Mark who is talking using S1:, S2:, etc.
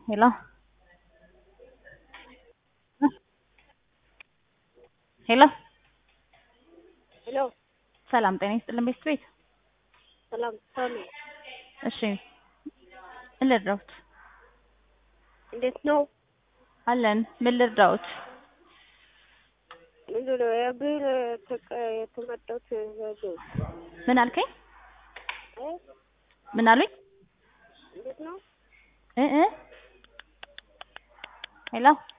S1: Hello? ሄሎ
S2: ሄሎ
S1: ሰላም ጤና ይስጥልን ቤት
S2: ሰላም ሳሚ
S1: እሺ ምን ልርዳዎት?
S2: እንዴት ነው?
S1: አለን ምን ልርዳዎት?
S2: ምንድን ነው የብር የተመጣሁት ነው?
S1: ምን አልከኝ? ምን አሉኝ?
S2: እንዴት ነው?
S1: እ ሄሎ